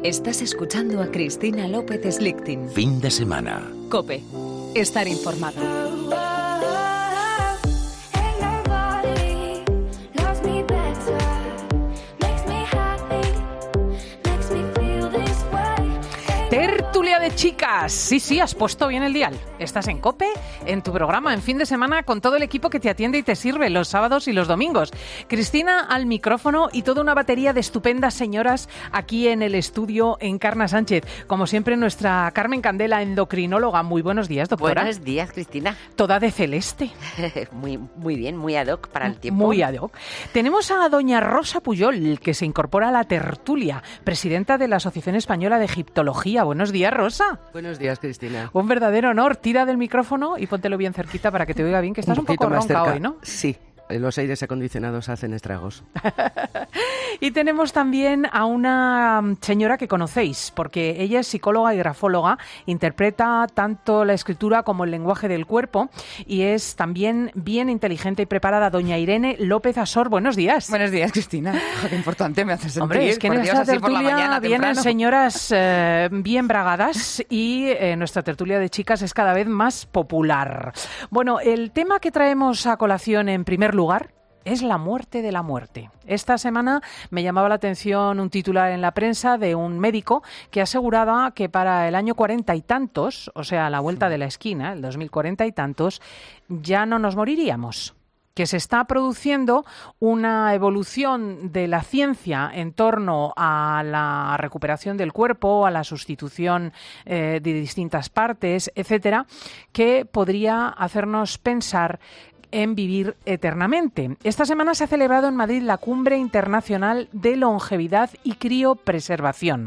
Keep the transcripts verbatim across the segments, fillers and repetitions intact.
Estás escuchando a Cristina López Slichting. Fin de semana. COPE. Estar informado. Tertulia de chicas. Sí, sí, has puesto bien el dial. Estás en COPE, en tu programa, en fin de semana, con todo el equipo que te atiende y te sirve los sábados y los domingos. Cristina al micrófono y toda una batería de estupendas señoras aquí en el estudio, Encarna Sánchez. Como siempre, nuestra Carmen Candela, endocrinóloga. Muy buenos días, doctora. Buenos días, Cristina. Toda de celeste. muy, muy bien, muy ad hoc para el tiempo. Muy ad hoc. Tenemos a doña Rosa Puyol, que se incorpora a la tertulia, presidenta de la Asociación Española de Egiptología. Buenos días, Rosa. Buenos días, Cristina. Un verdadero honor. Tira del micrófono y póntelo bien cerquita para que te oiga bien, que estás un, un poco ronca cerca. hoy, ¿no? Sí, los aires acondicionados hacen estragos. Y tenemos también a una señora que conocéis, porque ella es psicóloga y grafóloga, interpreta tanto la escritura como el lenguaje del cuerpo y es también bien inteligente y preparada. Doña Irene López Asor, buenos días. Buenos días, Cristina. Qué importante me hace sentir. Hombre, es que en esta tertulia vienen temprano. señoras eh, bien bragadas y eh, nuestra tertulia de chicas es cada vez más popular. Bueno, el tema que traemos a colación en primer lugar es la muerte de la muerte. Esta semana me llamaba la atención un titular en la prensa de un médico que aseguraba que para el año cuarenta y tantos, o sea, a la vuelta de la esquina, el dos mil cuarenta y tantos, ya no nos moriríamos. Que se está produciendo una evolución de la ciencia en torno a la recuperación del cuerpo, a la sustitución eh, de distintas partes, etcétera, que podría hacernos pensar en vivir eternamente. Esta semana se ha celebrado en Madrid la Cumbre Internacional de Longevidad y Criopreservación.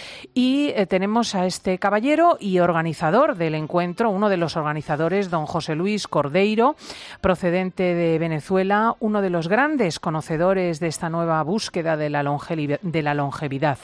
Y eh, tenemos a este caballero y organizador del encuentro, uno de los organizadores, don José Luis Cordeiro, procedente de Venezuela, uno de los grandes conocedores de esta nueva búsqueda de la, longevi- de la longevidad.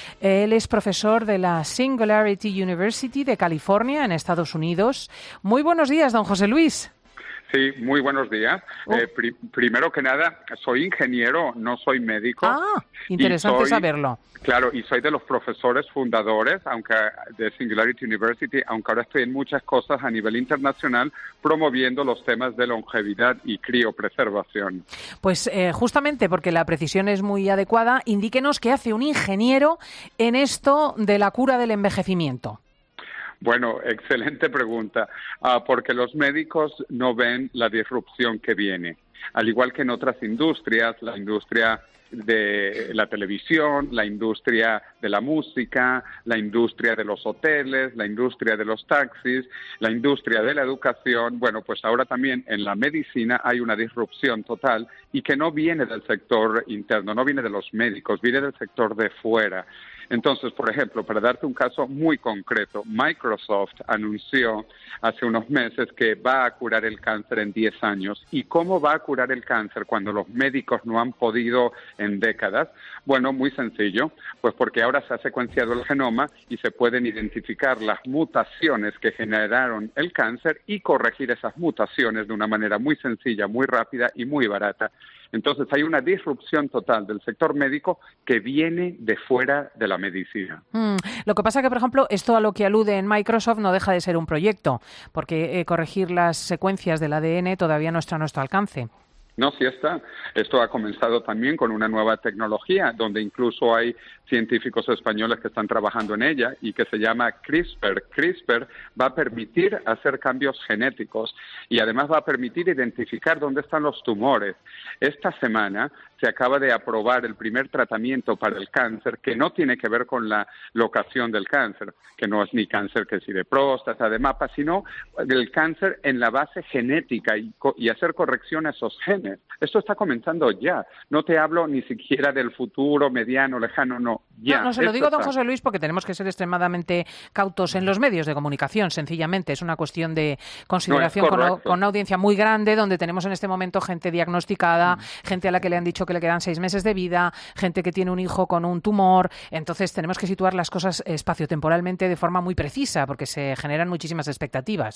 Él es profesor de la Singularity University de California, en Estados Unidos. Muy buenos días, don José Luis. Sí, muy buenos días. Oh. Eh, pri- primero que nada, soy ingeniero, no soy médico. Ah, interesante soy, saberlo. Claro, y soy de los profesores fundadores aunque de Singularity University, aunque ahora estoy en muchas cosas a nivel internacional promoviendo los temas de longevidad y criopreservación. Pues eh, justamente porque la precisión es muy adecuada, indíquenos qué hace un ingeniero en esto de la cura del envejecimiento. Bueno, excelente pregunta, uh, porque los médicos no ven la disrupción que viene. Al igual que en otras industrias, la industria de la televisión, la industria de la música, la industria de los hoteles, la industria de los taxis, la industria de la educación, bueno, pues ahora también en la medicina hay una disrupción total y que no viene del sector interno, no viene de los médicos, viene del sector de fuera. Entonces, por ejemplo, para darte un caso muy concreto, Microsoft anunció hace unos meses que va a curar el cáncer en diez años. ¿Y cómo va a curar el cáncer cuando los médicos no han podido en décadas? Bueno, muy sencillo, pues porque ahora se ha secuenciado el genoma y se pueden identificar las mutaciones que generaron el cáncer y corregir esas mutaciones de una manera muy sencilla, muy rápida y muy barata. Entonces hay una disrupción total del sector médico que viene de fuera de la medicina. Mm, lo que pasa que, por ejemplo, esto a lo que alude en Microsoft no deja de ser un proyecto, porque eh, corregir las secuencias del A D N todavía no está a nuestro alcance. No, sí está. Esto ha comenzado también con una nueva tecnología, donde incluso hay científicos españoles que están trabajando en ella y que se llama CRISPR. CRISPR va a permitir hacer cambios genéticos y además va a permitir identificar dónde están los tumores. Esta semana se acaba de aprobar el primer tratamiento para el cáncer que no tiene que ver con la locación del cáncer, que no es ni cáncer que si de próstata, de mapa, sino el cáncer en la base genética y, y hacer corrección a esos genes. Esto está comenzando ya. No te hablo ni siquiera del futuro, mediano, lejano, no. Ya. No, no se lo digo, don José Luis, porque tenemos que ser extremadamente cautos en los medios de comunicación, sencillamente. Es una cuestión de consideración no, con, una, con una audiencia muy grande, donde tenemos en este momento gente diagnosticada, mm. gente a la que le han dicho que le quedan seis meses de vida, gente que tiene un hijo con un tumor. Entonces tenemos que situar las cosas espaciotemporalmente de forma muy precisa, porque se generan muchísimas expectativas.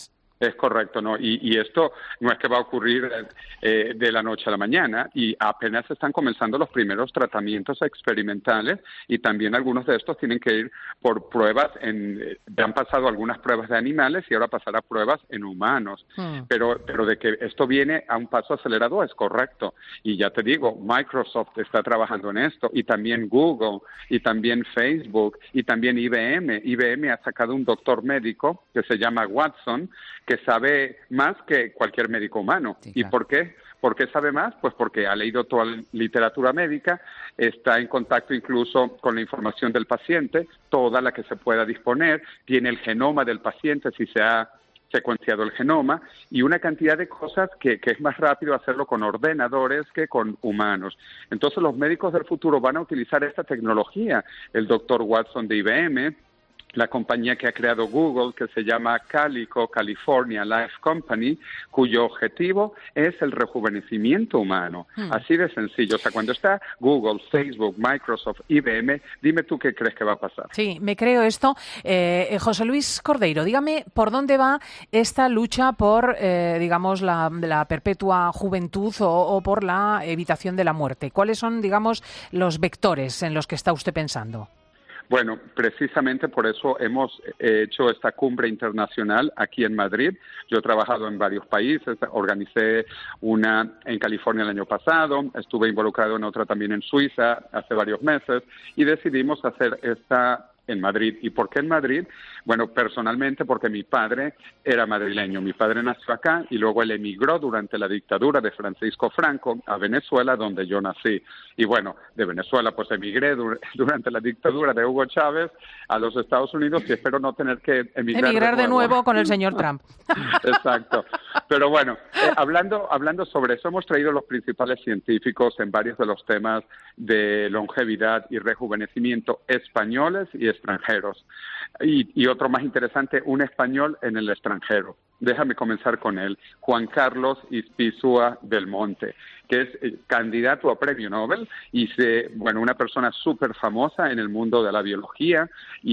Es correcto, ¿no? Y, y esto no es que va a ocurrir eh, de la noche a la mañana, y apenas están comenzando los primeros tratamientos experimentales, y también algunos de estos tienen que ir por pruebas, en, ya han pasado algunas pruebas de animales y ahora pasará pruebas en humanos. Mm. Pero, pero de que esto viene a un paso acelerado es correcto. Y ya te digo, Microsoft está trabajando en esto, y también Google, y también Facebook, y también I B M. I B M ha sacado un doctor médico que se llama Watson, que sabe más que cualquier médico humano. Sí, claro. ¿Y por qué? ¿Por qué sabe más? Pues porque ha leído toda la literatura médica, está en contacto incluso con la información del paciente, toda la que se pueda disponer, tiene el genoma del paciente si se ha secuenciado el genoma, y una cantidad de cosas que, que es más rápido hacerlo con ordenadores que con humanos. Entonces los médicos del futuro van a utilizar esta tecnología. El doctor Watson de I B M, la compañía que ha creado Google, que se llama Calico California Life Company, cuyo objetivo es el rejuvenecimiento humano. Hmm. Así de sencillo. O sea, cuando está Google, Facebook, Microsoft, I B M, dime tú qué crees que va a pasar. Sí, me creo esto. Eh, José Luis Cordeiro, dígame por dónde va esta lucha por, eh, digamos, la, la perpetua juventud o, o por la evitación de la muerte. ¿Cuáles son, digamos, los vectores en los que está usted pensando? Bueno, precisamente por eso hemos hecho esta cumbre internacional aquí en Madrid. Yo he trabajado en varios países, organicé una en California el año pasado, estuve involucrado en otra también en Suiza hace varios meses, y decidimos hacer esta en Madrid. ¿Y por qué en Madrid? Bueno, personalmente porque mi padre era madrileño. Mi padre nació acá y luego él emigró durante la dictadura de Francisco Franco a Venezuela, donde yo nací. Y bueno, de Venezuela pues emigré dur- durante la dictadura de Hugo Chávez a los Estados Unidos, y espero no tener que emigrar, emigrar de, nuevo. de nuevo con el señor Trump. Exacto. Pero bueno, eh, hablando, hablando sobre eso, hemos traído los principales científicos en varios de los temas de longevidad y rejuvenecimiento españoles y extranjeros. Y, y otro más interesante, un español en el extranjero. Déjame comenzar con él, Juan Carlos Ispizua del Monte, que es eh, candidato a premio Nobel y se, bueno, una persona súper famosa en el mundo de la biología,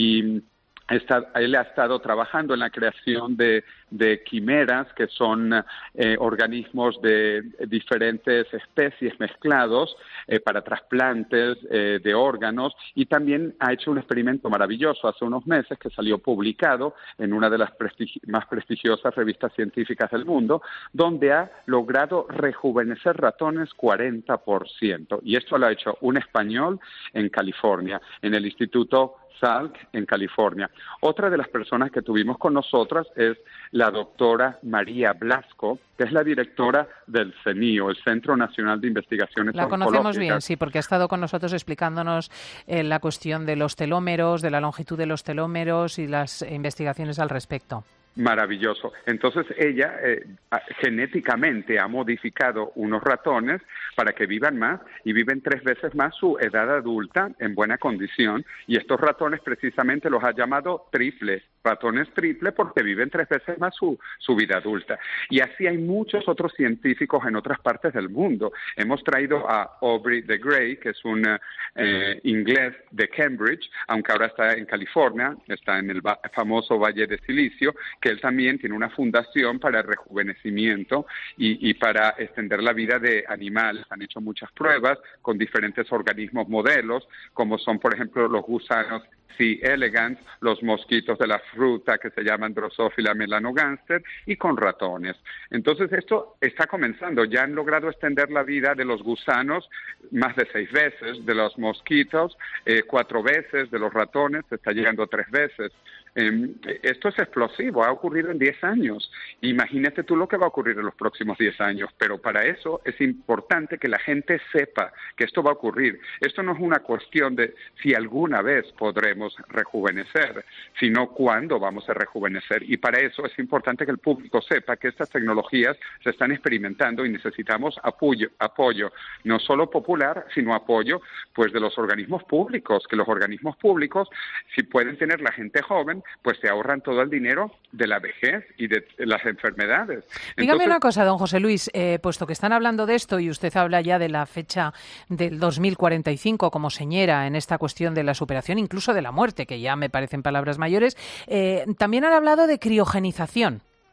y Está, él ha estado trabajando en la creación de, de quimeras, que son eh, organismos de diferentes especies mezclados eh, para trasplantes eh, de órganos, y también ha hecho un experimento maravilloso hace unos meses que salió publicado en una de las prestigi- más prestigiosas revistas científicas del mundo, donde ha logrado rejuvenecer ratones cuarenta por ciento. Y esto lo ha hecho un español en California, en el Instituto Salk en California. Otra de las personas que tuvimos con nosotras es la doctora María Blasco, que es la directora del CENIO, el Centro Nacional de Investigaciones La Oncológicas. conocemos bien, sí, porque ha estado con nosotros explicándonos eh, la cuestión de los telómeros, de la longitud de los telómeros y las investigaciones al respecto. Maravilloso. Entonces ella eh, genéticamente ha modificado unos ratones para que vivan más, y viven tres veces más su edad adulta en buena condición, y estos ratones precisamente los ha llamado triples, ratones triple, porque viven tres veces más su, su vida adulta. Y así hay muchos otros científicos en otras partes del mundo. Hemos traído a Aubrey de Grey, que es un eh, inglés de Cambridge, aunque ahora está en California, está en el va- famoso Valle de Silicio, que él también tiene una fundación para el rejuvenecimiento y, y para extender la vida de animales. Han hecho muchas pruebas con diferentes organismos modelos, como son, por ejemplo, los gusanos C. elegans, los mosquitos de la fruta que se llaman Drosophila melanogaster, y con ratones. Entonces esto está comenzando. Ya han logrado extender la vida de los gusanos más de seis veces, de los mosquitos eh, cuatro veces, de los ratones se está llegando a tres veces. Eh, esto es explosivo, ha ocurrido en diez años. Imagínate tú lo que va a ocurrir en los próximos diez años, pero para eso es importante que la gente sepa que esto va a ocurrir. Esto no es una cuestión de si alguna vez podremos rejuvenecer, sino cuándo vamos a rejuvenecer. Y para eso es importante que el público sepa que estas tecnologías se están experimentando y necesitamos apoyo, apoyo no solo popular, sino apoyo pues de los organismos públicos, que los organismos públicos, si pueden tener la gente joven, pues se ahorran todo el dinero de la vejez y de las enfermedades. Dígame Entonces, una cosa, don José Luis, eh, puesto que están hablando de esto y usted habla ya de la fecha del dos mil cuarenta y cinco como señera en esta cuestión de la superación, incluso de la muerte, que ya me parecen palabras mayores, eh, también han hablado de criogenización.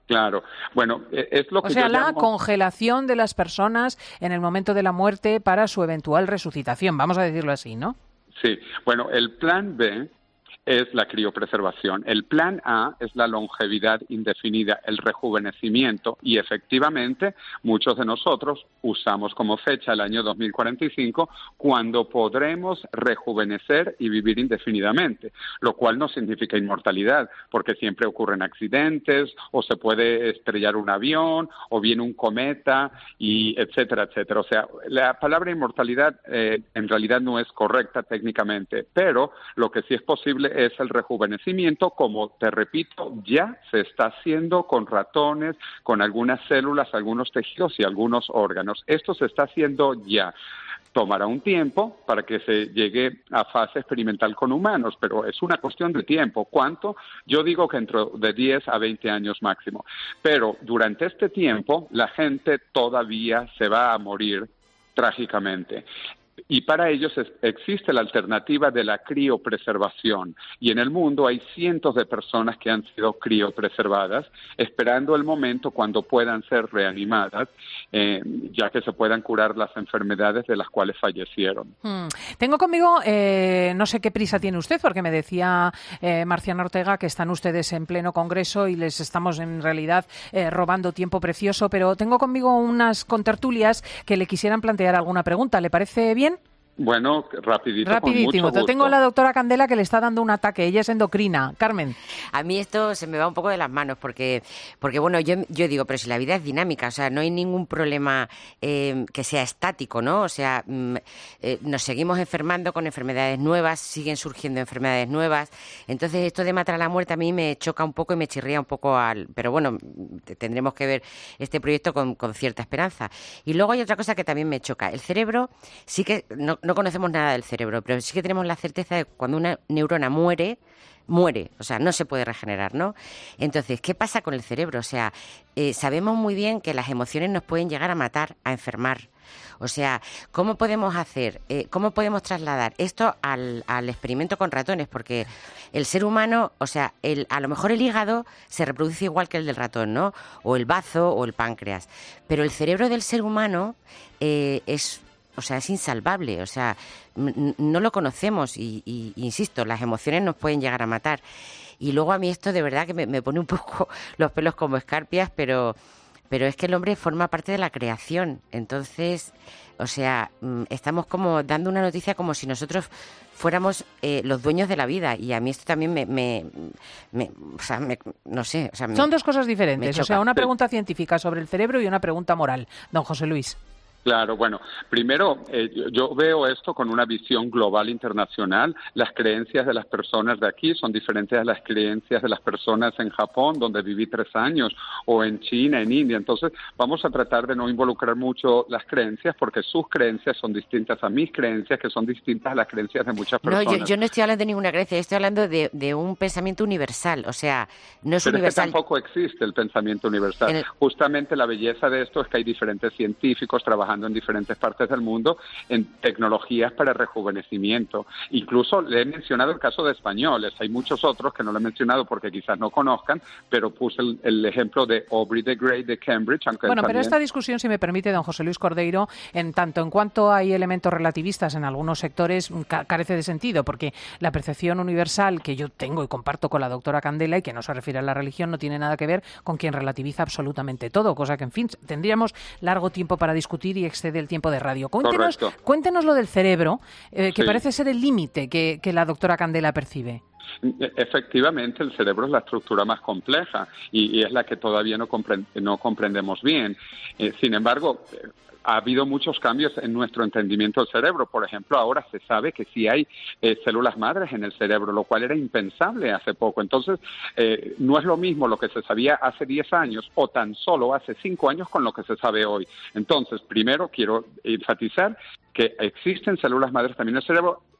Claro. Bueno, es lo que O sea, yo la llamo... congelación de las personas en el momento de la muerte para su eventual resucitación, vamos a decirlo así, ¿no? Sí. Bueno, el plan B es la criopreservación. El plan A es la longevidad indefinida, el rejuvenecimiento, y efectivamente muchos de nosotros usamos como fecha el año dos mil cuarenta y cinco, cuando podremos rejuvenecer y vivir indefinidamente, lo cual no significa inmortalidad, porque siempre ocurren accidentes, o se puede estrellar un avión, o viene un cometa, y etcétera, etcétera. O sea, la palabra inmortalidad eh, en realidad no es correcta técnicamente, pero lo que sí es posible es el rejuvenecimiento, como te repito, ya se está haciendo con ratones, con algunas células, algunos tejidos y algunos órganos. Esto se está haciendo ya. Tomará un tiempo para que se llegue a fase experimental con humanos, pero es una cuestión de tiempo. ¿Cuánto? Yo digo que entre de diez a veinte años máximo. Pero durante este tiempo, la gente todavía se va a morir trágicamente. Y para ellos es, existe la alternativa de la criopreservación. Y en el mundo hay cientos de personas que han sido criopreservadas, esperando el momento cuando puedan ser reanimadas, eh, ya que se puedan curar las enfermedades de las cuales fallecieron. Hmm. Tengo conmigo, eh, no sé qué prisa tiene usted, porque me decía eh, Marciano Ortega que están ustedes en pleno congreso y les estamos en realidad eh, robando tiempo precioso, pero tengo conmigo unas contertulias que le quisieran plantear alguna pregunta. ¿Le parece bien? Bueno, rapidito, Rapidísimo. con mucho gusto. Tengo a la doctora Candela que le está dando un ataque. Ella es endocrina. Carmen. A mí esto se me va un poco de las manos porque, porque bueno, yo, yo digo, pero si la vida es dinámica, o sea, no hay ningún problema eh, que sea estático, ¿no? O sea, mm, eh, nos seguimos enfermando con enfermedades nuevas, siguen surgiendo enfermedades nuevas. Entonces, esto de matar a la muerte a mí me choca un poco y me chirría un poco al... Pero bueno, tendremos que ver este proyecto con, con cierta esperanza. Y luego hay otra cosa que también me choca. El cerebro sí que... No, no conocemos nada del cerebro, pero sí que tenemos la certeza de que cuando una neurona muere, muere, o sea, no se puede regenerar, ¿no? Entonces, ¿qué pasa con el cerebro? O sea, eh, sabemos muy bien que las emociones nos pueden llegar a matar, a enfermar. O sea, ¿cómo podemos hacer, eh, cómo podemos trasladar esto al, al experimento con ratones? Porque el ser humano, o sea, el, a lo mejor el hígado se reproduce igual que el del ratón, ¿no? O el bazo o el páncreas. Pero el cerebro del ser humano eh, es... O sea, es insalvable, o sea, n- no lo conocemos y, y, insisto, las emociones nos pueden llegar a matar. Y luego a mí esto de verdad que me, me pone un poco los pelos como escarpias, pero, pero es que el hombre forma parte de la creación. Entonces, o sea, estamos como dando una noticia como si nosotros fuéramos eh, los dueños de la vida. Y a mí esto también me... me, me o sea, me, no sé. O sea, me, Son dos cosas diferentes, o sea, una pregunta científica sobre el cerebro y una pregunta moral. Don José Luis. Claro, bueno, primero eh, yo veo esto con una visión global internacional. Las creencias de las personas de aquí son diferentes a las creencias de las personas en Japón, donde viví tres años, o en China, en India. Entonces, vamos a tratar de no involucrar mucho las creencias, porque sus creencias son distintas a mis creencias, que son distintas a las creencias de muchas personas. No, yo, yo no estoy hablando de ninguna creencia, estoy hablando de, de un pensamiento universal. O sea, no es Pero universal. Es que tampoco existe el pensamiento universal. El... Justamente la belleza de esto es que hay diferentes científicos trabajando en diferentes partes del mundo en tecnologías para rejuvenecimiento. Incluso le he mencionado el caso de españoles. Hay muchos otros que no lo he mencionado porque quizás no conozcan, pero puse el, el ejemplo de Aubrey de Grey de Cambridge. Aunque bueno, también... pero esta discusión, si me permite, don José Luis Cordeiro, en tanto en cuanto hay elementos relativistas en algunos sectores, ca- carece de sentido, porque la percepción universal que yo tengo y comparto con la doctora Candela y que no se refiere a la religión no tiene nada que ver con quien relativiza absolutamente todo, cosa que, en fin, tendríamos largo tiempo para discutir y excede el tiempo de radio. Cuéntenos, cuéntenos lo del cerebro, eh, que sí. parece ser el límite que, que la doctora Candela percibe. Efectivamente, el cerebro es la estructura más compleja y, y es la que todavía no, comprend- no comprendemos bien. Eh, sin embargo, eh, ha habido muchos cambios en nuestro entendimiento del cerebro. Por ejemplo, ahora se sabe que sí hay eh, células madres en el cerebro, lo cual era impensable hace poco. Entonces, eh, no es lo mismo lo que se sabía hace diez años o tan solo hace cinco años con lo que se sabe hoy. Entonces, primero quiero enfatizar que existen células madres también en el cerebro.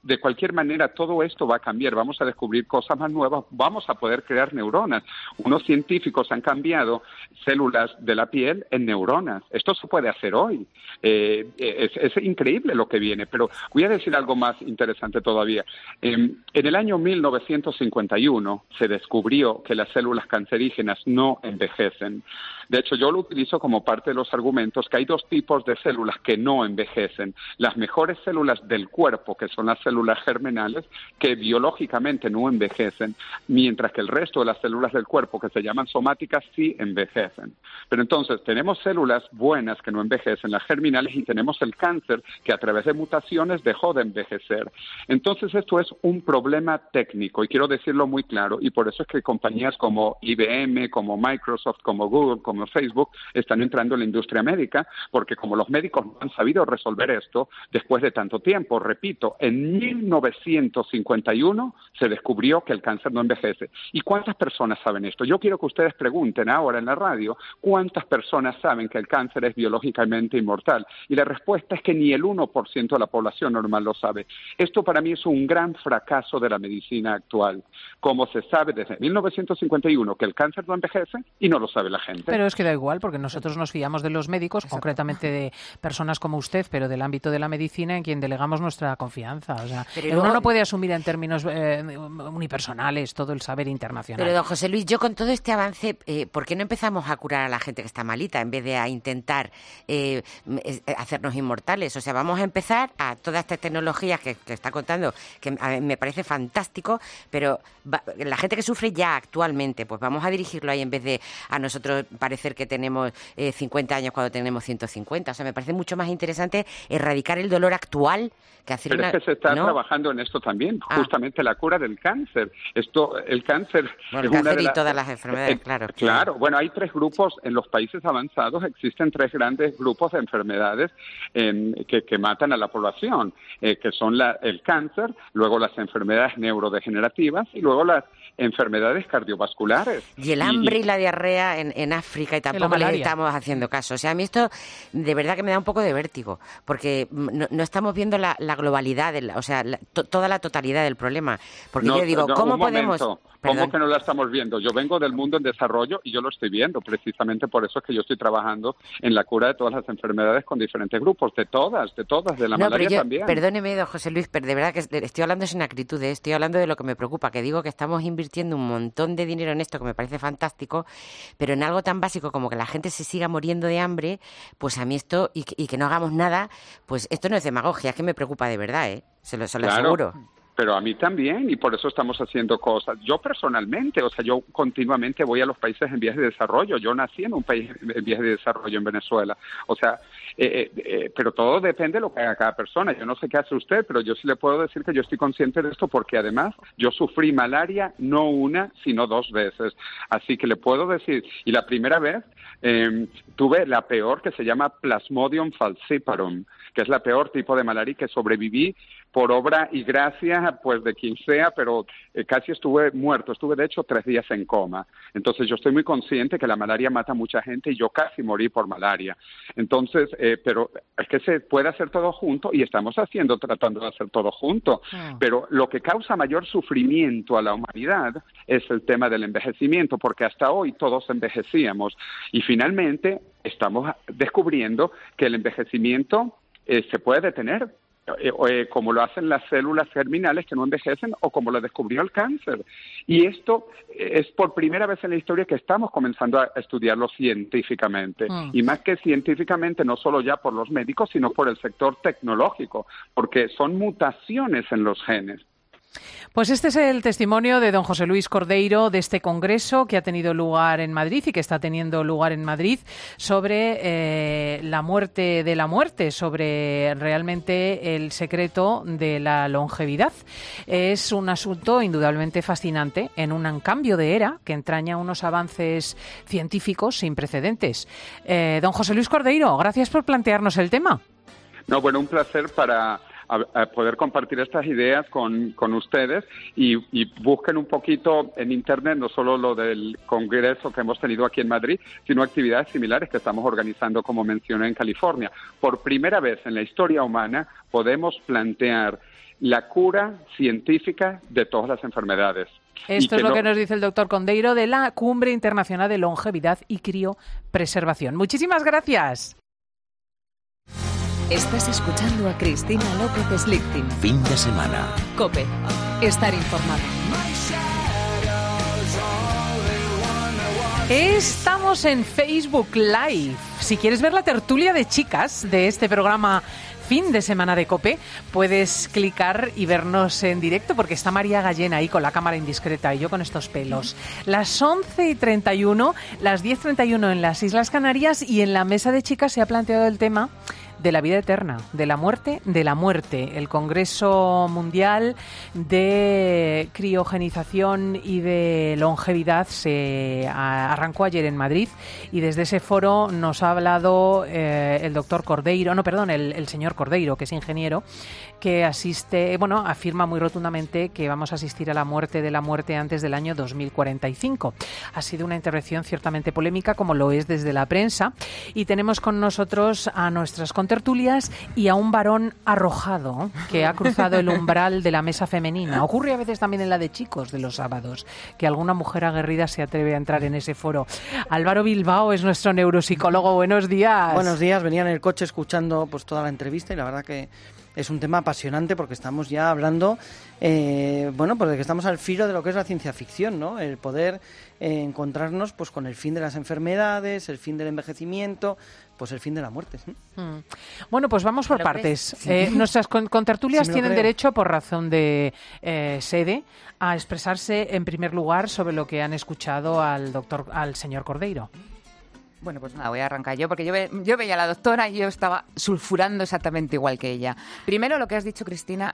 de cualquier manera todo esto va a cambiar, vamos a descubrir cosas más nuevas, vamos a poder crear neuronas. Unos científicos han cambiado células de la piel en neuronas. Esto se puede hacer hoy. Eh, es, es increíble lo que viene, pero voy a decir algo más interesante todavía. Eh, en el año mil novecientos cincuenta y uno se descubrió que las células cancerígenas no envejecen. De hecho, yo lo utilizo como parte de los argumentos que hay dos tipos de células que no envejecen. Las mejores células del cuerpo, que son las células germinales, que biológicamente no envejecen, mientras que el resto de las células del cuerpo, que se llaman somáticas, sí envejecen. Pero entonces, tenemos células buenas que no envejecen, las germinales, y tenemos el cáncer, que a través de mutaciones dejó de envejecer. Entonces, esto es un problema técnico, y quiero decirlo muy claro, y por eso es que compañías como I B M, como Microsoft, como Google, como Facebook, están entrando en la industria médica, porque como los médicos no han sabido resolver esto después de tanto tiempo, repito, en mil novecientos cincuenta y uno se descubrió que el cáncer no envejece. ¿Y cuántas personas saben esto? Yo quiero que ustedes pregunten ahora en la radio, ¿cuántas personas saben que el cáncer es biológicamente inmortal? Y la respuesta es que ni el uno por ciento de la población normal lo sabe. Esto para mí es un gran fracaso de la medicina actual. Como se sabe desde mil novecientos cincuenta y uno que el cáncer no envejece y no lo sabe la gente. Pero es que da igual, porque nosotros nos fiamos de los médicos, Exacto. concretamente de personas como usted, pero del ámbito de la medicina en quien delegamos nuestra confianza. O sea, pero uno luego, no puede asumir en términos eh, unipersonales todo el saber internacional. Pero, don José Luis, yo con todo este avance, eh, ¿por qué no empezamos a curar a la gente que está malita en vez de a intentar eh, hacernos inmortales? O sea, vamos a empezar a todas estas tecnologías que, que está contando, que a mí me parece fantástico, pero va, la gente que sufre ya actualmente, pues vamos a dirigirlo ahí en vez de a nosotros parecer que tenemos eh, cincuenta años cuando tenemos ciento cincuenta. O sea, me parece mucho más interesante erradicar el dolor actual que hacer Pero una... es que se está ¿no? trabajando en esto también, ah. justamente la cura del cáncer. Esto, el cáncer... Bueno, el es cáncer una de y las... todas las enfermedades, eh, claro. Claro, bueno, hay tres grupos en los países avanzados, existen tres grandes grupos de enfermedades eh, que, que matan a la población, eh, que son la, el cáncer, luego las enfermedades neurodegenerativas y luego las enfermedades cardiovasculares. Y el hambre y, y la diarrea en, en África, y tampoco les estamos haciendo caso. O sea, a mí esto de verdad que me da un poco de vértigo, porque no, no estamos viendo la, la globalidad, de la, o sea, la, to, toda la totalidad del problema. Porque no, yo digo, no, ¿cómo podemos...? Momento. ¿Cómo que no la estamos viendo? Yo vengo del mundo en desarrollo y yo lo estoy viendo. Precisamente por eso es que yo estoy trabajando en la cura de todas las enfermedades con diferentes grupos, de todas, de todas, de la no, malaria pero yo, también. Perdóneme, don José Luis, pero de verdad que estoy hablando sin acritud, ¿eh? Estoy hablando de lo que me preocupa, que digo que estamos invirtiendo un montón de dinero en esto, que me parece fantástico, pero en algo tan básico como que la gente se siga muriendo de hambre, pues a mí esto, y, y que no hagamos nada, pues esto no es demagogia, es que me preocupa de verdad, ¿eh? Se lo, se lo claro. aseguro. Pero a mí también, y por eso estamos haciendo cosas. Yo personalmente, o sea, yo continuamente voy a los países en vías de desarrollo. Yo nací en un país en vías de desarrollo, en Venezuela. O sea, eh, eh, pero todo depende de lo que haga cada persona. Yo no sé qué hace usted, pero yo sí le puedo decir que yo estoy consciente de esto porque además yo sufrí malaria no una, sino dos veces. Así que le puedo decir, y la primera vez eh, tuve la peor, que se llama Plasmodium falciparum, que es la peor tipo de malaria, que sobreviví por obra y gracia, pues de quien sea, pero eh, casi estuve muerto, estuve de hecho tres días en coma. Entonces yo estoy muy consciente que la malaria mata a mucha gente y yo casi morí por malaria. Entonces, eh, pero es que se puede hacer todo junto y estamos haciendo, tratando de hacer todo junto. Oh. Pero lo que causa mayor sufrimiento a la humanidad es el tema del envejecimiento, porque hasta hoy todos envejecíamos y finalmente estamos descubriendo que el envejecimiento eh, se puede detener. Eh, eh, como lo hacen las células germinales que no envejecen o como lo descubrió el cáncer. Y esto es por primera vez en la historia que estamos comenzando a estudiarlo científicamente. Mm. Y más que científicamente, no solo ya por los médicos, sino por el sector tecnológico, porque son mutaciones en los genes. Pues este es el testimonio de don José Luis Cordeiro de este congreso que ha tenido lugar en Madrid y que está teniendo lugar en Madrid sobre eh, la muerte de la muerte, sobre realmente el secreto de la longevidad. Es un asunto indudablemente fascinante en un cambio de era que entraña unos avances científicos sin precedentes. Eh, don José Luis Cordeiro, gracias por plantearnos el tema. No, bueno, un placer para a, a poder compartir estas ideas con, con ustedes y, y busquen un poquito en Internet no solo lo del congreso que hemos tenido aquí en Madrid, sino actividades similares que estamos organizando, como mencioné, en California. Por primera vez en la historia humana podemos plantear la cura científica de todas las enfermedades. Esto es lo que nos dice el doctor Condeiro de la Cumbre Internacional de Longevidad y Criopreservación. Muchísimas gracias. Estás escuchando a Cristina López Slichting. Fin de semana. COPE. Estar informado. Estamos en Facebook Live. Si quieres ver la tertulia de chicas de este programa Fin de semana de COPE, puedes clicar y vernos en directo, porque está María Gallén ahí con la cámara indiscreta y yo con estos pelos. Las once y treinta y uno, las diez y treinta y uno en las Islas Canarias, y en la mesa de chicas se ha planteado el tema de la vida eterna, de la muerte, de la muerte. El Congreso Mundial de Criogenización y de Longevidad se arrancó ayer en Madrid, y desde ese foro nos ha hablado eh, el doctor Cordeiro, no, perdón, el, el señor Cordeiro, que es ingeniero, que asiste, bueno, afirma muy rotundamente que vamos a asistir a la muerte de la muerte antes del año dos mil cuarenta y cinco. Ha sido una intervención ciertamente polémica, como lo es desde la prensa, y tenemos con nosotros a nuestras contertulias y a un varón arrojado que ha cruzado el umbral de la mesa femenina. Ocurre a veces también en la de chicos de los sábados, que alguna mujer aguerrida se atreve a entrar en ese foro. Álvaro Bilbao es nuestro neuropsicólogo. Buenos días. Buenos días. Venía en el coche escuchando pues toda la entrevista y la verdad que es un tema apasionante, porque estamos ya hablando, eh, bueno, pues de que estamos al filo de lo que es la ciencia ficción, ¿no? El poder eh, encontrarnos pues con el fin de las enfermedades, el fin del envejecimiento, pues el fin de la muerte. ¿Sí? Mm. Bueno, pues vamos por partes. Sí. Eh, nuestras con- contertulias sí tienen creo. derecho, por razón de eh, sede, a expresarse en primer lugar sobre lo que han escuchado al doctor, al señor Cordeiro. Bueno, pues nada, voy a arrancar yo, porque yo, ve, yo veía a la doctora y yo estaba sulfurando exactamente igual que ella. Primero, lo que has dicho, Cristina,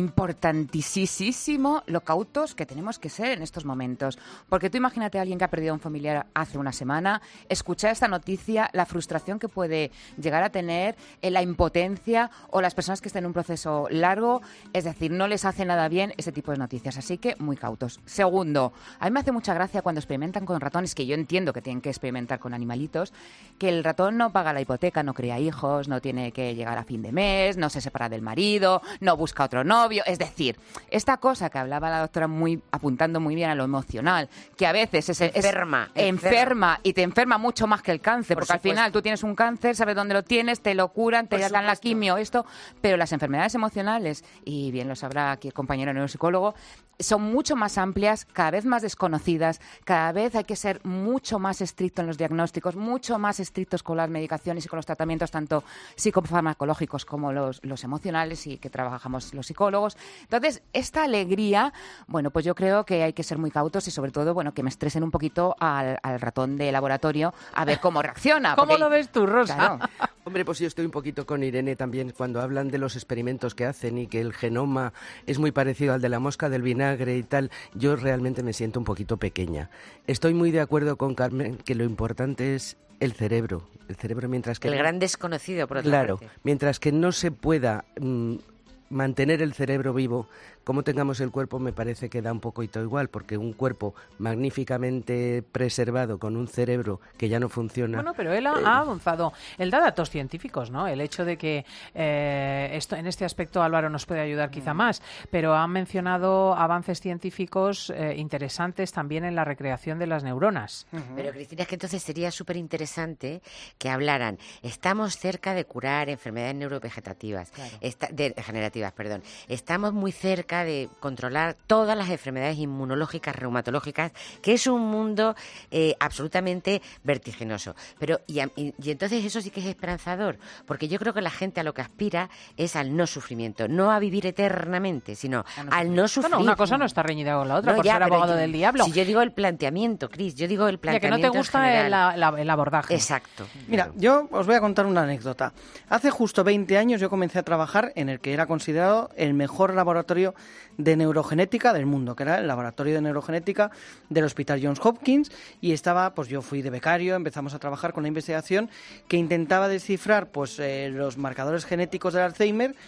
importantísimo lo cautos que tenemos que ser en estos momentos. Porque tú imagínate a alguien que ha perdido a un familiar hace una semana, escuchar esta noticia, la frustración que puede llegar a tener, la impotencia, o las personas que estén en un proceso largo, es decir, no les hace nada bien ese tipo de noticias. Así que muy cautos. Segundo, a mí me hace mucha gracia cuando experimentan con ratones, que yo entiendo que tienen que experimentar con animalitos, que el ratón no paga la hipoteca, no cría hijos, no tiene que llegar a fin de mes, no se separa del marido, no busca otro novio. Es decir, esta cosa que hablaba la doctora, muy apuntando muy bien a lo emocional, que a veces es, enferma, es enferma, enferma y te enferma mucho más que el cáncer, Por porque supuesto. Al final tú tienes un cáncer, sabes dónde lo tienes, te lo curan, te dan la quimio, esto, pero las enfermedades emocionales, y bien lo sabrá aquí el compañero neuropsicólogo, son mucho más amplias, cada vez más desconocidas, cada vez hay que ser mucho más estricto en los diagnósticos, mucho más estrictos con las medicaciones y con los tratamientos, tanto psicofarmacológicos como los, los emocionales, y que trabajamos los psicólogos. Entonces, esta alegría, bueno, pues yo creo que hay que ser muy cautos y sobre todo, bueno, que me estresen un poquito al, al ratón de laboratorio a ver cómo reacciona. ¿Cómo porque, lo ves tú, Rosa? Claro. Hombre, pues yo estoy un poquito con Irene también cuando hablan de los experimentos que hacen y que el genoma es muy parecido al de la mosca del vinagre y tal. Yo realmente me siento un poquito pequeña. Estoy muy de acuerdo con Carmen que lo importante es el cerebro. El cerebro mientras que... El gran desconocido, por otra Claro, parte. mientras que no se pueda mmm, mantener el cerebro vivo, como tengamos el cuerpo, me parece que da un poquito igual, porque un cuerpo magníficamente preservado con un cerebro que ya no funciona... Bueno, pero él ha, eh, ha avanzado. Él da datos científicos, ¿no? El hecho de que eh, esto en este aspecto Álvaro nos puede ayudar quizá más, pero han mencionado avances científicos eh, interesantes también en la recreación de las neuronas. Uh-huh. Pero, Cristina, es que entonces sería súper interesante que hablaran, estamos cerca de curar enfermedades neurovegetativas, claro. esta, de, generativas, perdón, estamos muy cerca de controlar todas las enfermedades inmunológicas, reumatológicas, que es un mundo eh, absolutamente vertiginoso. Pero y, y, y entonces eso sí que es esperanzador, porque yo creo que la gente a lo que aspira es al no sufrimiento, no a vivir eternamente, sino no al no sufrir. Bueno, una cosa no está reñida con la otra, no, por ya, ser abogado yo, del diablo. Si yo digo el planteamiento, Cris, yo digo el planteamiento. Ya, que no te gusta el, la, el abordaje. Exacto. Mira, yo os voy a contar una anécdota. Hace justo veinte años yo comencé a trabajar en el que era considerado el mejor laboratorio de neurogenética del mundo, que era el laboratorio de neurogenética del Hospital Johns Hopkins, y estaba, pues yo fui de becario, empezamos a trabajar con la investigación que intentaba descifrar pues eh, los marcadores genéticos del Alzheimer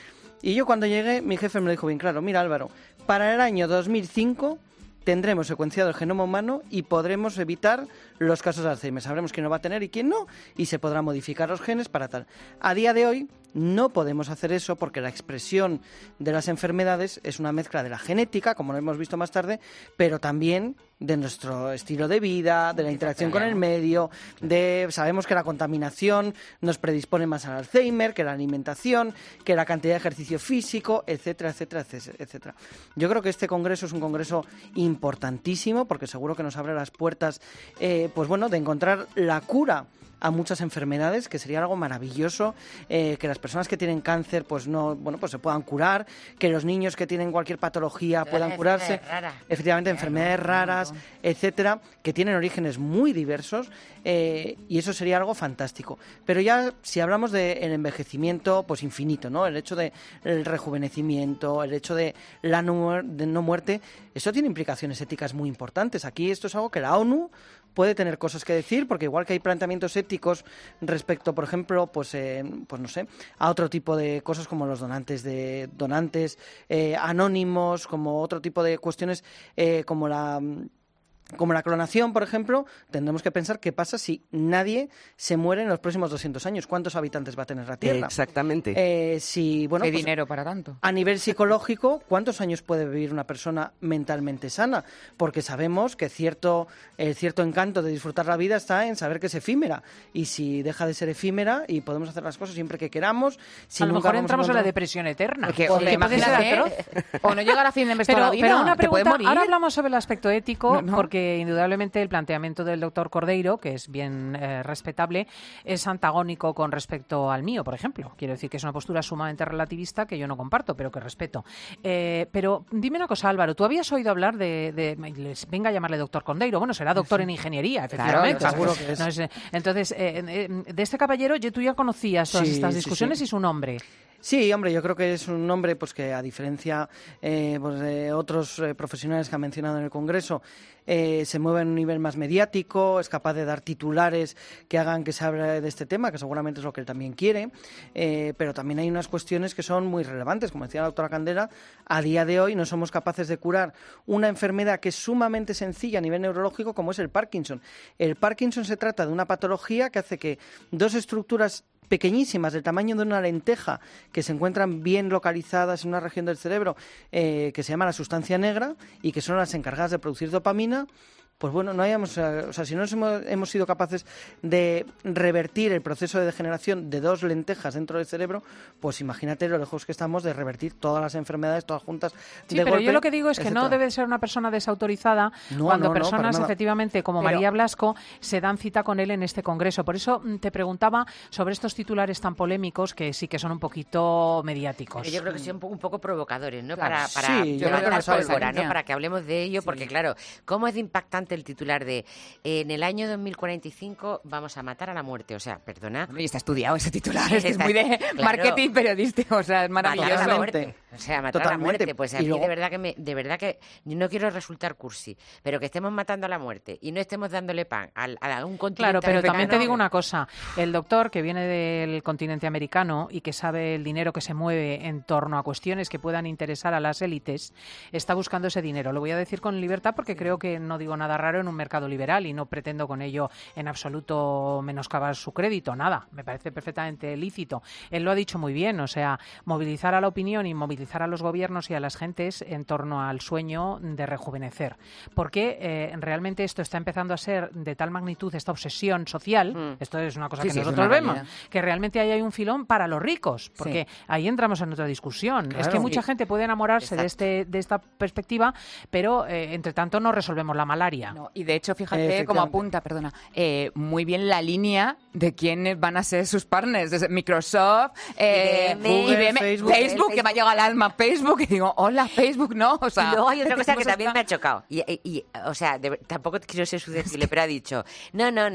Y yo cuando llegué, mi jefe me lo dijo bien claro, mira Álvaro, para el año dos mil cinco tendremos secuenciado el genoma humano y podremos evitar los casos de Alzheimer. Sabremos quién lo va a tener y quién no, y se podrán modificar los genes para tal. A día de hoy no podemos hacer eso porque la expresión de las enfermedades es una mezcla de la genética, como lo hemos visto más tarde, pero también de nuestro estilo de vida, de la interacción con el medio, de sabemos que la contaminación nos predispone más al Alzheimer, que la alimentación, que la cantidad de ejercicio físico, etcétera, etcétera, etcétera. Yo creo que este congreso es un congreso importantísimo porque seguro que nos abre las puertas, eh, pues bueno, de encontrar la cura a muchas enfermedades, que sería algo maravilloso, eh, que las personas que tienen cáncer pues no, bueno, pues se puedan curar, que los niños que tienen cualquier patología puedan curarse, efectivamente enfermedades raras, etcétera, que tienen orígenes muy diversos, eh, y eso sería algo fantástico. Pero ya si hablamos del envejecimiento pues infinito, ¿no? El hecho del rejuvenecimiento, el hecho de la no, de no muerte, eso tiene implicaciones éticas muy importantes. Aquí esto es algo que la ONU puede tener cosas que decir, porque igual que hay planteamientos éticos respecto, por ejemplo, pues, eh, pues no sé, a otro tipo de cosas como los donantes de donantes eh, anónimos, como otro tipo de cuestiones eh, como la como la clonación, por ejemplo, tendremos que pensar qué pasa si nadie se muere en los próximos doscientos años. ¿Cuántos habitantes va a tener la Tierra? Exactamente. Eh, si, bueno, ¿Qué pues, dinero para tanto? A nivel psicológico, ¿cuántos años puede vivir una persona mentalmente sana? Porque sabemos que cierto, el cierto encanto de disfrutar la vida está en saber que es efímera. Y si deja de ser efímera y podemos hacer las cosas siempre que queramos... Si a lo nunca mejor entramos encontrar... en la depresión eterna. Porque, Porque hombre, puede ser imagínate, atroz. o no llegar a fin de mes Pero, toda la vida, pero una te puede pregunta, morir. ahora hablamos sobre el aspecto ético, No, no. porque indudablemente el planteamiento del doctor Cordeiro, que es bien eh, respetable, es antagónico con respecto al mío, por ejemplo. Quiero decir que es una postura sumamente relativista que yo no comparto, pero que respeto. Eh, pero dime una cosa, Álvaro, ¿tú habías oído hablar de, de les venga a llamarle doctor Cordeiro? Bueno, será doctor en ingeniería, efectivamente. Claro, seguro que es. No es, eh, entonces, eh, eh, de este caballero, yo, tú ya conocías todas Sí, estas sí, discusiones sí. y su nombre. Sí, hombre, yo creo que es un nombre pues que a diferencia eh, pues, de otros eh, profesionales que ha mencionado en el Congreso, eh, se mueve en un nivel más mediático, es capaz de dar titulares que hagan que se hable de este tema, que seguramente es lo que él también quiere, eh, pero también hay unas cuestiones que son muy relevantes. Como decía la doctora Candela, a día de hoy no somos capaces de curar una enfermedad que es sumamente sencilla a nivel neurológico como es el Parkinson. El Parkinson se trata de una patología que hace que dos estructuras pequeñísimas, del tamaño de una lenteja, que se encuentran bien localizadas en una región del cerebro eh, que se llama la sustancia negra y que son las encargadas de producir dopamina, pues bueno, no hayamos, o sea, si no hemos, hemos sido capaces de revertir el proceso de degeneración de dos lentejas dentro del cerebro, pues imagínate lo lejos que estamos de revertir todas las enfermedades, todas juntas. Sí, de pero golpe, yo lo que digo es que etcétera. no debe ser una persona desautorizada No, cuando no, no, personas, para nada. efectivamente, como Pero- María Blasco, se dan cita con él en este congreso. Por eso mm, te preguntaba sobre estos titulares tan polémicos que sí que son un poquito mediáticos. Pero yo creo que son un poco, un poco provocadores, ¿no? Claro. Para, para Sí, yo creo que levantar nos sabe pólvora, esa ¿no? línea. Para que hablemos de ello, porque claro, ¿cómo es de impactante el titular de eh, en el año dos mil cuarenta y cinco vamos a matar a la muerte? O sea, perdona. Y está estudiado ese titular, es que es Está- muy de claro. marketing periodístico, o sea, es Matar a la maravilloso. muerte. O sea, matar a la Totalmente. muerte. Pues a Y mí luego- de verdad que me, de verdad que yo no quiero resultar cursi, pero que estemos matando a la muerte y no estemos dándole pan al- a, a un continente Claro, pero también te africano. digo una cosa. El doctor que viene del continente americano y que sabe el dinero que se mueve en torno a cuestiones que puedan interesar a las élites, está buscando ese dinero. Lo voy a decir con libertad porque creo que no digo nada raro en un mercado liberal y no pretendo con ello en absoluto menoscabar su crédito. Nada, me parece perfectamente lícito. Él lo ha dicho muy bien, o sea, movilizar a la opinión y movilizar a los gobiernos y a las gentes en torno al sueño de rejuvenecer. Porque eh, realmente esto está empezando a ser de tal magnitud, esta obsesión social, Mm. esto es una cosa Sí, que sí, es nosotros una vemos, realidad. que realmente ahí hay un filón para los ricos, porque ahí entramos en otra discusión. Es que Claro. mucha Sí. gente puede enamorarse de Exacto. este de esta perspectiva, pero eh, entre tanto no resolvemos la malaria. No, y de hecho, fíjate Efectivamente. como apunta, perdona, eh, muy bien la línea de quiénes van a ser sus partners, desde Microsoft, eh, I B M, I B M, Facebook. Facebook, que me ha llegado al alma Facebook, y digo, hola Facebook, no, o sea... Y luego hay otra cosa que decimos también esta- me ha chocado. Y, y- y, o sea, de ver- tampoco quiero ser susceptible, pero ha dicho, no, no, no.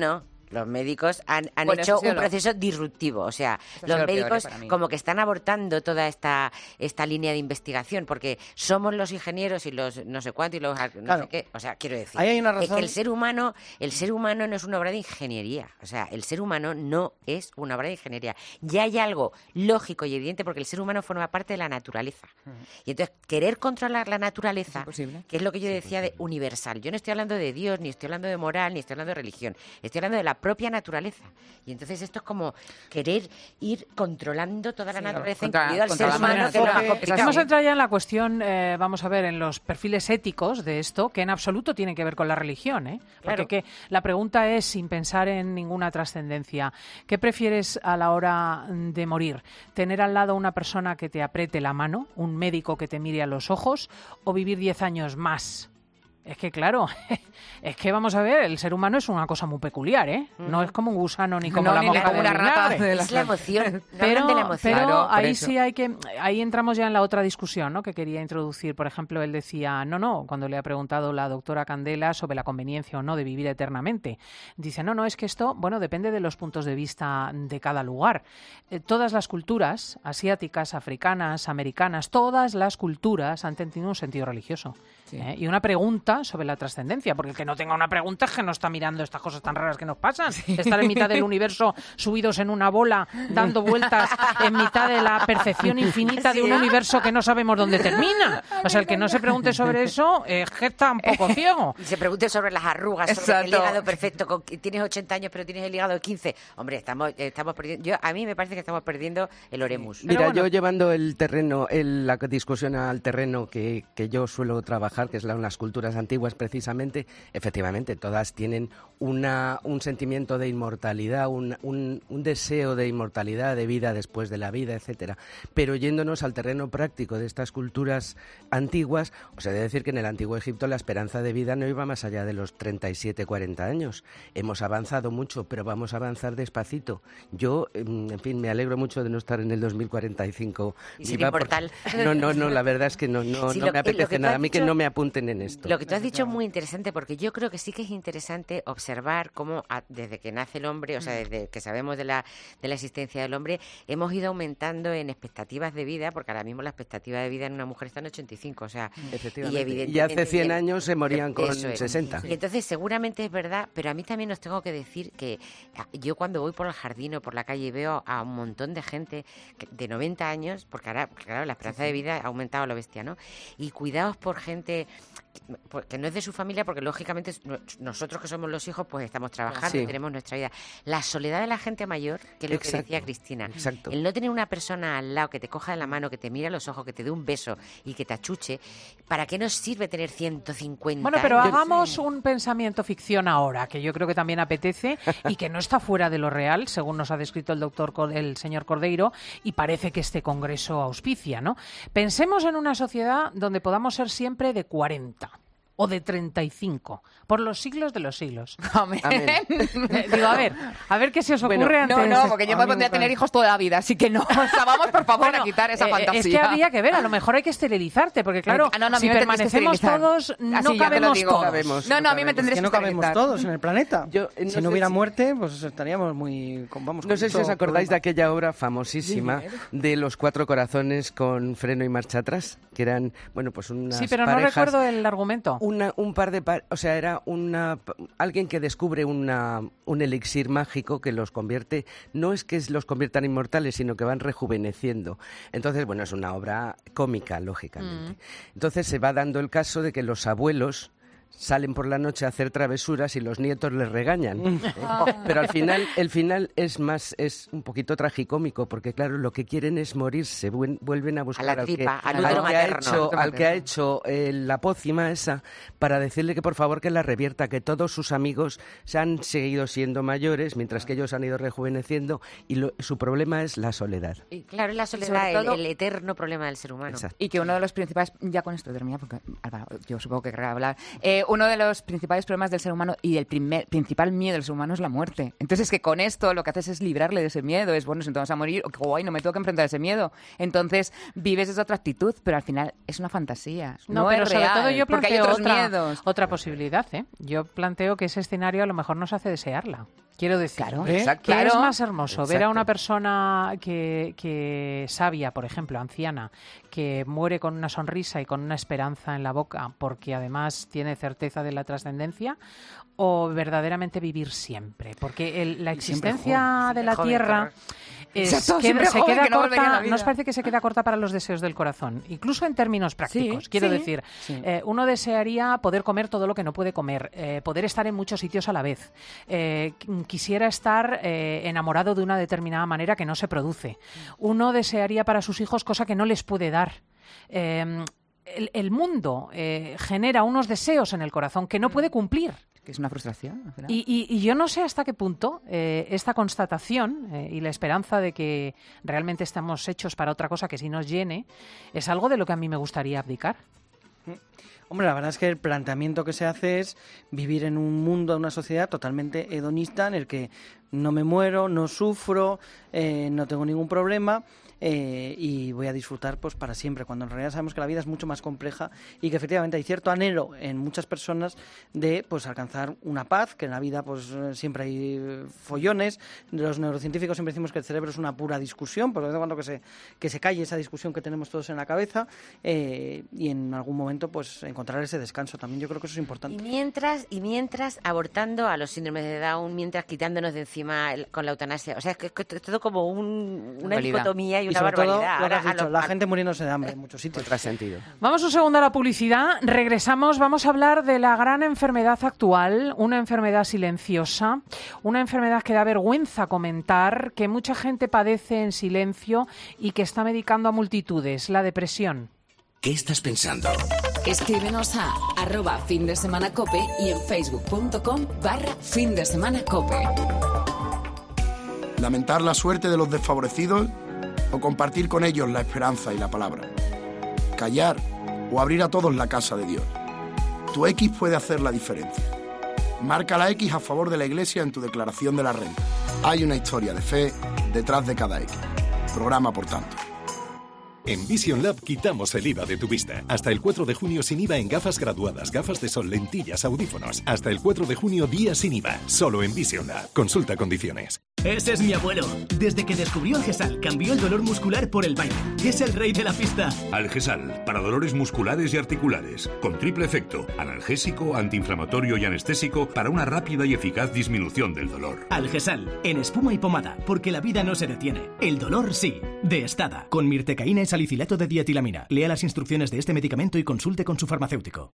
Los médicos han, han Bueno, hecho eso ha sido un lo- proceso disruptivo. O sea, Eso ha los sido lo peor, médicos eh, para mí. como que están abortando toda esta, esta línea de investigación, porque somos los ingenieros y los no sé cuánto y los no Claro. sé qué. O sea, quiero decir, Ahí hay una es razón. que el ser humano, el ser humano no es una obra de ingeniería. O sea, el ser humano no es una obra de ingeniería. Ya hay algo lógico y evidente porque el ser humano forma parte de la naturaleza. Y entonces, querer controlar la naturaleza, imposible. que es lo que yo decía de universal. Yo no estoy hablando de Dios, ni estoy hablando de moral, ni estoy hablando de religión. Estoy hablando de la propia naturaleza. Y entonces esto es como querer ir controlando toda la naturaleza, contra- incluido al contra ser la humano, manera que es lo más de- complicado. Hemos entrado ya en la cuestión, eh, vamos a ver, en los perfiles éticos de esto, que en absoluto tienen que ver con la religión, ¿eh? Porque Claro. que la pregunta es, sin pensar en ninguna trascendencia, ¿qué prefieres a la hora de morir? ¿Tener al lado una persona que te apriete la mano, un médico que te mire a los ojos, o vivir diez años más? Es que, claro, es que vamos a ver, el ser humano es una cosa muy peculiar, ¿eh? No es como un gusano ni como No, la ni mosca como del una rata vinagre. de la- Es la emoción. No Pero, hablan de la emoción. pero Claro, por ahí eso. sí hay que, ahí entramos ya en la otra discusión, ¿no? Que quería introducir. Por ejemplo, él decía, no, no, cuando le ha preguntado la doctora Candela sobre la conveniencia o no de vivir eternamente, dice, no, no, es que esto, bueno, depende de los puntos de vista de cada lugar. Eh, todas las culturas, asiáticas, africanas, americanas, todas las culturas han tenido un sentido religioso. Sí. ¿eh? Y una pregunta sobre la trascendencia, porque el que no tenga una pregunta es que no está mirando estas cosas tan raras que nos pasan. Estar en mitad del universo subidos en una bola, dando vueltas en mitad de la percepción infinita de un universo que no sabemos dónde termina. O sea, el que no se pregunte sobre eso es que está un poco ciego. Y se pregunte sobre las arrugas, sobre Exacto. el hígado perfecto, con, que tienes ochenta años pero tienes el hígado de quince. Hombre, estamos, estamos perdiendo, yo, a mí me parece que estamos perdiendo el oremus. Mira, bueno. yo llevando el terreno, el- la discusión al terreno que, que yo suelo trabajar, que es la, las culturas antiguas precisamente, efectivamente, todas tienen una, un sentimiento de inmortalidad, un, un, un deseo de inmortalidad, de vida después de la vida, etcétera. Pero yéndonos al terreno práctico de estas culturas antiguas, os he de decir que en el Antiguo Egipto la esperanza de vida no iba más allá de los treinta y siete, cuarenta años. Hemos avanzado mucho, pero vamos a avanzar despacito. Yo, en en fin, me alegro mucho de no estar en el dos mil cuarenta y cinco. Y ser viva, porque- inmortal. No, no, no, la verdad es que no, no, Sí, no lo- me y lo que apetece tú nada. has A mí que dicho- no me apunten en esto. Lo que tú has dicho es muy interesante porque yo creo que sí que es interesante observar cómo a- desde que nace el hombre, o sea, desde que sabemos de la, de la existencia del hombre, hemos ido aumentando en expectativas de vida, porque ahora mismo la expectativa de vida en una mujer está en ochenta y cinco, o sea, Efectivamente. y Y hace cien bien- años se morían con Eso es. sesenta. Y entonces seguramente es verdad, pero a mí también os tengo que decir que ah, yo cuando voy por el jardín o por la calle y veo a un montón de gente que- de noventa años, porque ahora, claro, la esperanza de vida ha aumentado a lo bestia, ¿no? Y cuidados por gente que- por- que no es de su familia, porque lógicamente es- no- nosotros que somos los hijos, pues estamos trabajando, Sí. tenemos nuestra vida. La soledad de la gente mayor, que es lo Exacto, que decía Cristina, exacto. el no tener una persona al lado que te coja de la mano, que te mire a los ojos, que te dé un beso y que te achuche, ¿para qué nos sirve tener ciento cincuenta Bueno, pero años? hagamos un pensamiento ficción ahora, que yo creo que también apetece y que no está fuera de lo real, según nos ha descrito el doctor, Co- el señor Cordeiro, y parece que este congreso auspicia, ¿no? Pensemos en una sociedad donde podamos ser siempre de cuarenta o de treinta y cinco, por los siglos de los siglos. Amén. Amén. Eh, Digo, a ver, a ver qué se os ocurre Bueno, antes. No, no, de- porque yo A me mí pondría a me tener parece- hijos toda la vida, así que no. O sea, vamos, por favor, Bueno, a quitar esa eh, fantasía. Es que habría que ver, a lo mejor hay que esterilizarte, porque claro, Ah, no, no, a mí si me tendréis que permanecemos esterilizar. todos, Así no ya te lo cabemos digo. todos. Cabemos. No, no, a mí me Es tendréis Es que no cabemos esterilizar. todos en el planeta. Yo, eh, no si no sé hubiera si- muerte, pues estaríamos muy... con- Vamos, No con sé si mucho os acordáis de problema. aquella obra famosísima de los cuatro corazones con freno y marcha atrás, que eran, bueno, pues unas Sí, pero no parejas- recuerdo el argumento. Una, un par de, pa- o sea, era una alguien que descubre una, un elixir mágico que los convierte, no es que los conviertan inmortales, sino que van rejuveneciendo. Entonces, bueno, es una obra cómica, lógicamente. Entonces se va dando el caso de que los abuelos salen por la noche a hacer travesuras y los nietos les regañan. ¿eh? Pero al final, el final es más, es un poquito tragicómico, porque claro, lo que quieren es morirse, buen- vuelven a buscar la al que, tripa, al al útero que ha materno. hecho, al que ha hecho eh, la pócima esa, para decirle que por favor que la revierta, que todos sus amigos se han seguido siendo mayores, mientras que ellos han ido rejuveneciendo, y lo- su problema es la soledad. Y claro, es la sobre soledad, el, todo- el eterno problema del ser humano. Exacto. Y que uno de los principales, ya con esto termina, porque Álvaro, yo supongo que querrá hablar, eh, Eh, uno de los principales problemas del ser humano y el primer, principal miedo del ser humano es la muerte. Entonces, es que con esto lo que haces es librarle de ese miedo. Es, bueno, si te vas a morir, oh, qué guay, no me tengo que enfrentar a ese miedo. Entonces, vives esa otra actitud, pero al final es una fantasía. No, No, pero es sobre real, todo yo porque hay planteo otros otra, miedos. otra posibilidad, ¿eh? Yo planteo que ese escenario a lo mejor nos hace desearla. Quiero decir, Claro, ¿eh? exacto. que Claro. es más hermoso ver a Exacto. una persona que, que sabia, por ejemplo, anciana, que muere con una sonrisa y con una esperanza en la boca porque además tiene certeza de la trascendencia, o verdaderamente vivir siempre. Porque el- la Y siempre existencia joven, de la joven, Tierra correcto. es, Exacto, que siempre se joven, queda que no volvería a la corta, vida. ¿no os parece que se queda corta para los deseos del corazón? Incluso en términos prácticos, quiero sí, decir. sí. Eh, uno desearía poder comer todo lo que no puede comer, eh, poder estar en muchos sitios a la vez. Eh, qu- quisiera estar eh, enamorado de una determinada manera que no se produce. Uno desearía para sus hijos cosa que no les puede dar. Eh, el, el mundo eh, genera unos deseos en el corazón que no puede cumplir. Que es una frustración, al final. Y, y- y yo no sé hasta qué punto eh, esta constatación eh, y la esperanza de que realmente estamos hechos para otra cosa que sí nos llene es algo de lo que a mí me gustaría abdicar. Hombre, la verdad es que el planteamiento que se hace es vivir en un mundo, en una sociedad totalmente hedonista en el que no me muero, no sufro, eh, no tengo ningún problema eh, y voy a disfrutar pues para siempre, cuando en realidad sabemos que la vida es mucho más compleja y que efectivamente hay cierto anhelo en muchas personas de pues alcanzar una paz, que en la vida pues eh, siempre hay eh, follones. Los neurocientíficos siempre decimos que el cerebro es una pura discusión, por lo tanto que se, que se calle esa discusión que tenemos todos en la cabeza eh, y en algún momento pues encontrar ese descanso también. Yo creo que eso es Y importante. mientras, y mientras abortando a los síndromes de Down, mientras quitándonos de encima el- con la eutanasia. O sea, es que es que es todo como un- una Barbaridad. dicotomía y Y una sobre todo barbaridad. lo que has Ahora, a dicho, lo- la a- gente muriéndose de hambre en muchos sitios. Otro sentido. Vamos un segundo a la publicidad, regresamos, vamos a hablar de la gran enfermedad actual, una enfermedad silenciosa, una enfermedad que da vergüenza comentar, que mucha gente padece en silencio y que está medicando a multitudes, la depresión. ¿Qué estás pensando? Escríbenos a arroba fin de semana cope y en facebook.com barra fin de semana cope. Lamentar la suerte de los desfavorecidos o compartir con ellos la esperanza y la palabra. Callar o abrir a todos la casa de Dios. Tu X puede hacer la diferencia. Marca la X a favor de la Iglesia en tu declaración de la renta. Hay una historia de fe detrás de cada X. Programa por tanto. En Vision Lab quitamos el I V A de tu vista. Hasta el cuatro de junio sin I V A en gafas graduadas, gafas de sol, lentillas, audífonos. Hasta el cuatro de junio día sin I V A. Solo en Vision Lab. Consulta condiciones. Ese es mi abuelo. Desde que descubrió Algesal, cambió el dolor muscular por el baile. Es el rey de la pista. Algesal, para dolores musculares y articulares, con triple efecto, analgésico, antiinflamatorio y anestésico para una rápida y eficaz disminución del dolor. Algesal, en espuma y pomada, porque la vida no se detiene. El dolor sí. De Estada, con mirtecaína y salicilato de dietilamina. Lea las instrucciones de este medicamento y consulte con su farmacéutico.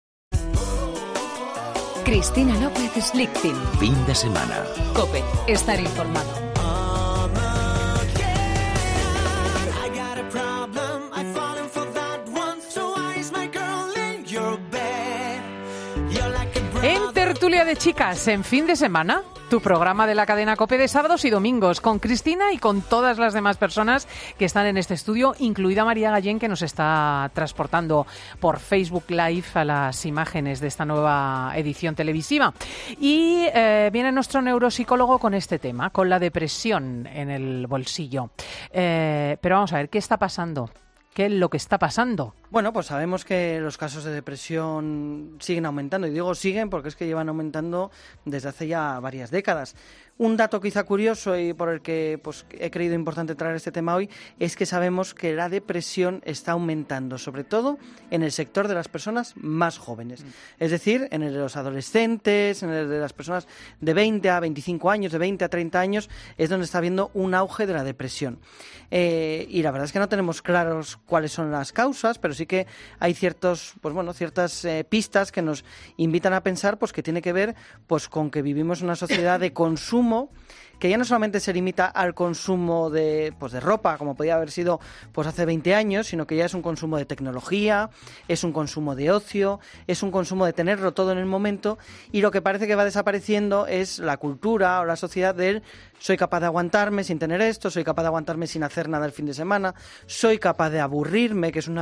Cristina López Slichting. Fin de semana. Cope, estar informado. En Tertulia de Chicas, en fin de semana, tu programa de la cadena COPE de sábados y domingos, con Cristina y con todas las demás personas que están en este estudio, incluida María Gallén, que nos está transportando por Facebook Live a las imágenes de esta nueva edición televisiva. Y eh, viene nuestro neuropsicólogo con este tema, con la depresión en el bolsillo. Eh, pero vamos a ver, ¿qué está pasando? ¿Qué es lo que está pasando? Bueno, pues sabemos que los casos de depresión siguen aumentando, y digo siguen porque es que llevan aumentando desde hace ya varias décadas. Un dato quizá curioso y por el que pues, he creído importante traer este tema hoy es que sabemos que la depresión está aumentando, sobre todo en el sector de las personas más jóvenes. Mm. Es decir, en el de los adolescentes, en el de las personas de veinte a veinticinco años, de veinte a treinta años, es donde está habiendo un auge de la depresión. Eh, y la verdad es que no tenemos claros cuáles son las causas, pero sí que hay ciertos, pues bueno, ciertas eh, pistas que nos invitan a pensar pues que tiene que ver pues con que vivimos en una sociedad de consumo que ya no solamente se limita al consumo de, pues de ropa, como podía haber sido pues hace veinte años, sino que ya es un consumo de tecnología, es un consumo de ocio, es un consumo de tenerlo todo en el momento, y lo que parece que va desapareciendo es la cultura o la sociedad del soy capaz de aguantarme sin tener esto, soy capaz de aguantarme sin hacer nada el fin de semana, soy capaz de aburrirme, que es una habilidad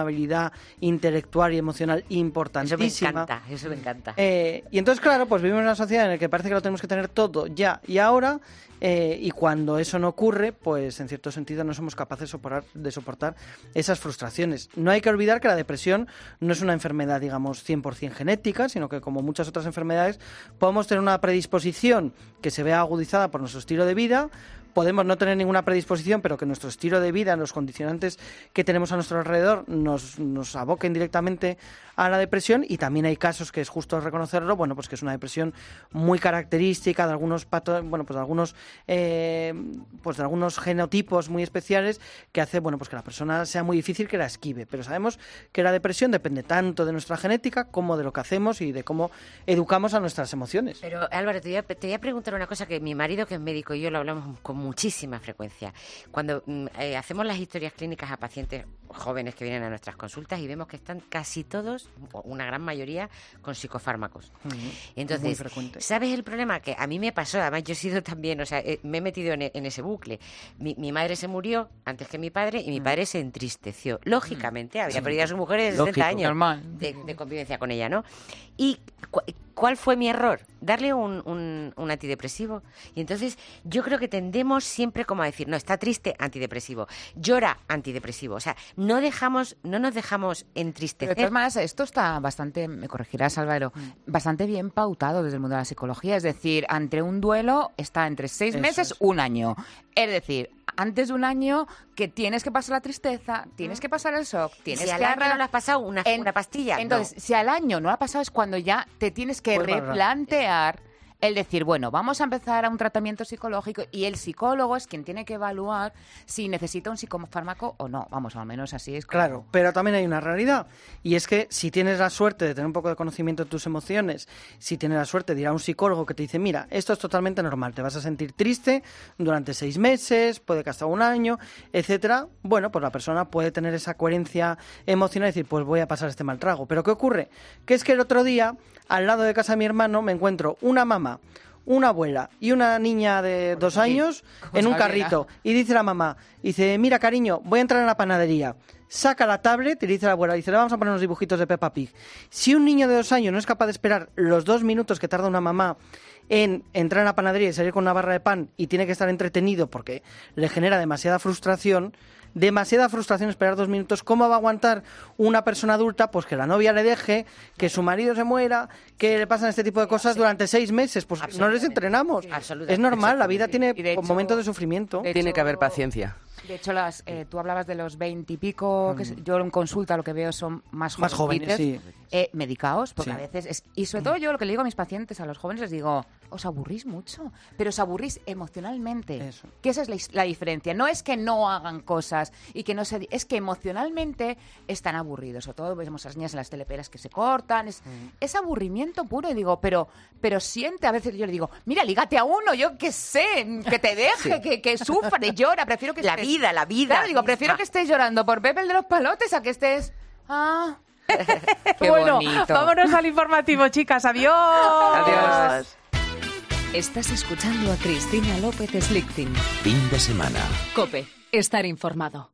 capacidad intelectual y emocional importantísima. Eso me encanta, eso me encanta. Eh, y entonces, claro, pues vivimos en una sociedad en la que parece que lo tenemos que tener todo ya y ahora, eh, y cuando eso no ocurre, pues en cierto sentido no somos capaces de soportar, de soportar esas frustraciones. No hay que olvidar que la depresión no es una enfermedad, digamos, cien por ciento genética, sino que como muchas otras enfermedades podemos tener una predisposición que se vea agudizada por nuestro estilo de vida. Podemos no tener ninguna predisposición, pero que nuestro estilo de vida, los condicionantes que tenemos a nuestro alrededor nos, nos aboquen directamente a la depresión, y también hay casos que es justo reconocerlo, bueno, pues que es una depresión muy característica de algunos pato, bueno, pues de algunos eh, pues de algunos genotipos muy especiales que hace, bueno, pues que la persona sea muy difícil que la esquive, pero sabemos que la depresión depende tanto de nuestra genética como de lo que hacemos y de cómo educamos a nuestras emociones. Pero Álvaro, te voy a, te voy a preguntar una cosa que mi marido, que es médico, y yo lo hablamos con muchísima frecuencia. Cuando eh, hacemos las historias clínicas a pacientes jóvenes que vienen a nuestras consultas y vemos que están casi todos, o una gran mayoría, con psicofármacos. Uh-huh. Entonces, muy frecuente. ¿Sabes el problema? Que a mí me pasó, además yo he sido también, o sea, eh, me he metido en, en ese bucle. Mi, mi madre se murió antes que mi padre y mi uh-huh. padre se entristeció. Lógicamente, uh-huh. había sí. perdido a su mujer de sesenta Lógico. años Normal. De, de convivencia con ella, ¿no? Y cu- ¿cuál fue mi error? Darle un, un, un antidepresivo. Y entonces yo creo que tendemos siempre como a decir, no, está triste, antidepresivo. Llora, antidepresivo. O sea, no dejamos, no nos dejamos entristecer. Pero de todas maneras, esto está bastante, me corregirás, Álvaro, bastante bien pautado desde el mundo de la psicología. Es decir, ante un duelo está entre seis Eso meses, es. un año. Es decir, antes de un año que tienes que pasar la tristeza, tienes que pasar el shock, tienes si que... al año no lo has pasado una, en, una pastilla. Entonces, no. si al año no lo has pasado es cuando ya te tienes que Muy replantear el decir, bueno, vamos a empezar a un tratamiento psicológico, y el psicólogo es quien tiene que evaluar si necesita un psicofármaco o no. Vamos, al menos así es. Como... Claro, pero también hay una realidad, y es que si tienes la suerte de tener un poco de conocimiento de tus emociones, si tienes la suerte de ir a un psicólogo que te dice, mira, esto es totalmente normal, te vas a sentir triste durante seis meses, puede que hasta un año, etcétera, bueno, pues la persona puede tener esa coherencia emocional y decir, pues voy a pasar este mal trago. Pero ¿qué ocurre? Que es que el otro día, al lado de casa de mi hermano, me encuentro una mamá, una abuela y una niña de dos años en un carrito, y dice la mamá, dice, mira cariño, voy a entrar en la panadería, saca la tablet y dice la abuela, dice, le vamos a poner unos dibujitos de Peppa Pig. Si un niño de dos años no es capaz de esperar los dos minutos que tarda una mamá en entrar en la panadería y salir con una barra de pan, y tiene que estar entretenido porque le genera demasiada frustración, demasiada frustración esperar dos minutos, ¿cómo va a aguantar una persona adulta? Pues que la novia le deje, que su marido se muera, que le pasan este tipo de cosas durante seis meses, pues no les entrenamos. Es normal, la vida tiene hecho, momentos de sufrimiento. De tiene hecho, que haber paciencia. De hecho, las, eh, tú hablabas de los veinte y pico, que yo en consulta lo que veo son más, más jóvenes, sí. eh, medicados, porque sí. a veces... Es, y sobre todo yo lo que le digo a mis pacientes, a los jóvenes, les digo, os aburrís mucho, pero os aburrís emocionalmente. Eso. Que esa es la, la diferencia. No es que no hagan cosas y que no se... Es que emocionalmente están aburridos. Sobre todo vemos a las niñas en las teleperas que se cortan. Es, mm. es aburrimiento puro. Y digo, pero, pero siente... A veces yo le digo, mira, lígate a uno, yo qué sé, que te deje, sí. que, que sufra y llora. Prefiero que la estés... vida, la vida. Claro, digo, prefiero que estés llorando por Pepe el de los palotes a que estés... Ah... Qué bueno, bonito. Vámonos al informativo, chicas. Adiós. Adiós. Estás escuchando a Cristina López Slichting. Fin de semana. COPE. Estar informado.